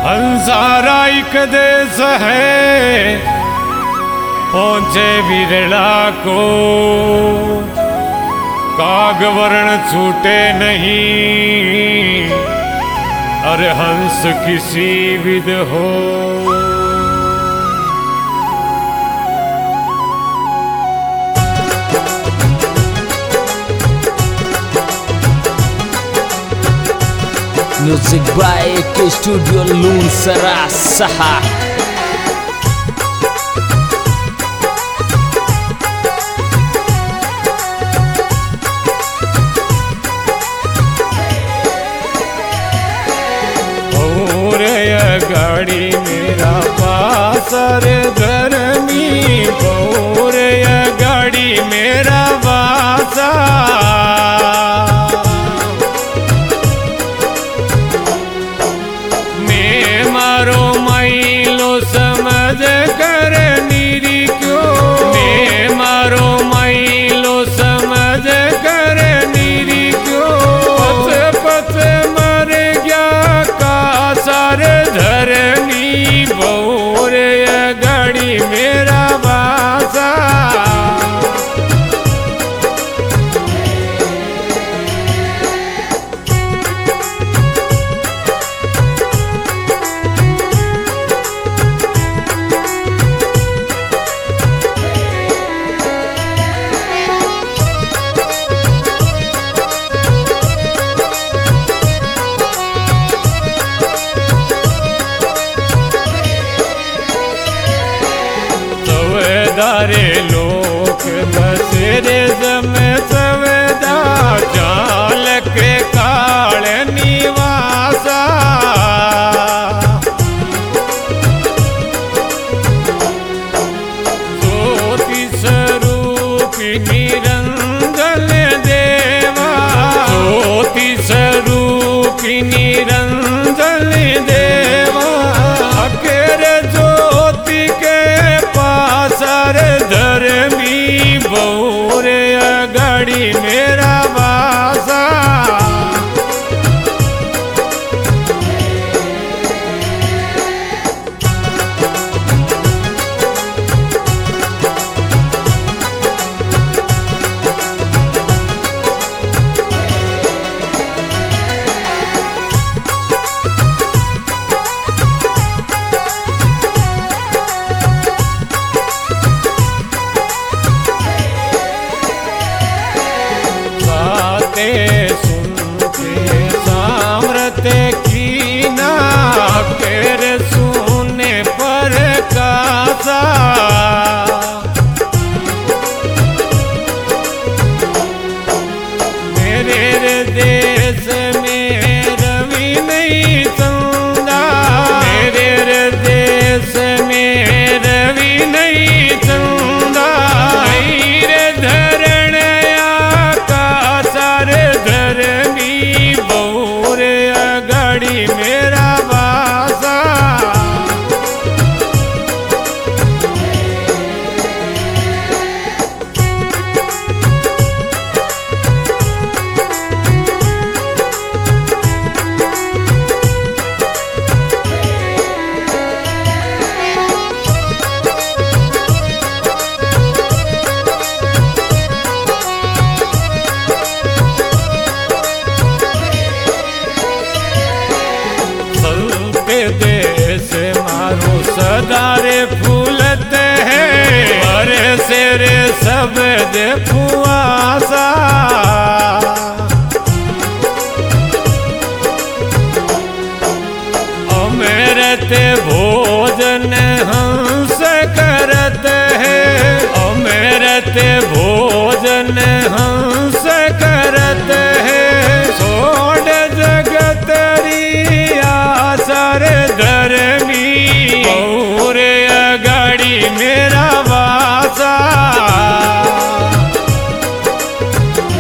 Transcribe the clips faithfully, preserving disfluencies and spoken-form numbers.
हंसारा एक देश है पहुंचे बिरला को, कागवर्ण छूटे नहीं अरे हंस किसी विध हो। Music by K Studio Loon Sarasaha. और गाड़ी मेरा पासर धर्मी, और गाड़ी मेरा बासा समझ कर नीरी क्यों, मैं मारो माइलो समझ कर नीरी क्यों, पथ पथ मर गया का सारे धरनी, बोर गाड़ी मेरा बासा। दारे लोक बसेरे जमे सवेदा, चाल के काल निवासा, ज्योति स्वरूप निरंजन देवा, ज्योति स्वरूप निरंजन देवा, अकेरे ज्योति के पासर धर्मी, बोर गाड़ी मेरा बासा। सुनते सामरते की ना केरे सुने पर कासा, मेरे देश में रवि नहीं चंदा, मेरे देश में रवि नहीं चंदा, मेरे धरण धरनी, बोर गाड़ी मेरा बासा। देश मारो सदारे फूलत है, अरे सेरे सब दे फुआसा, अमृत भोजन हंस करत है, अमृत भोजन हंस करत है, छोड़ जगत सर धर्मी, और गाड़ी मेरा बासा।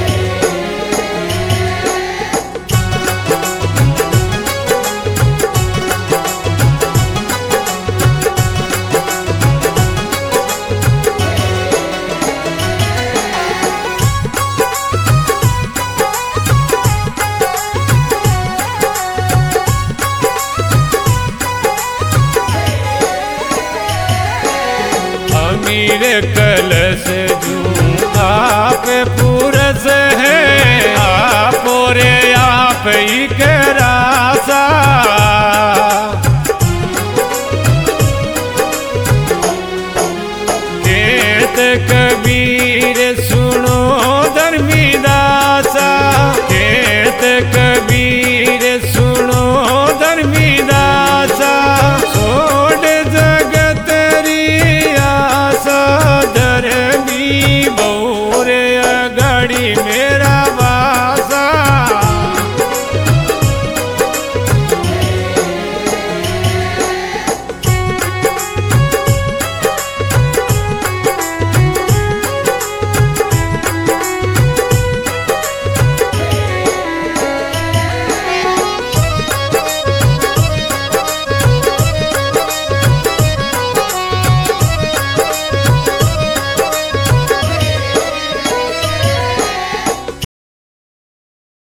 रे कलश जू आप पुरस है आप रे आप ही के रासा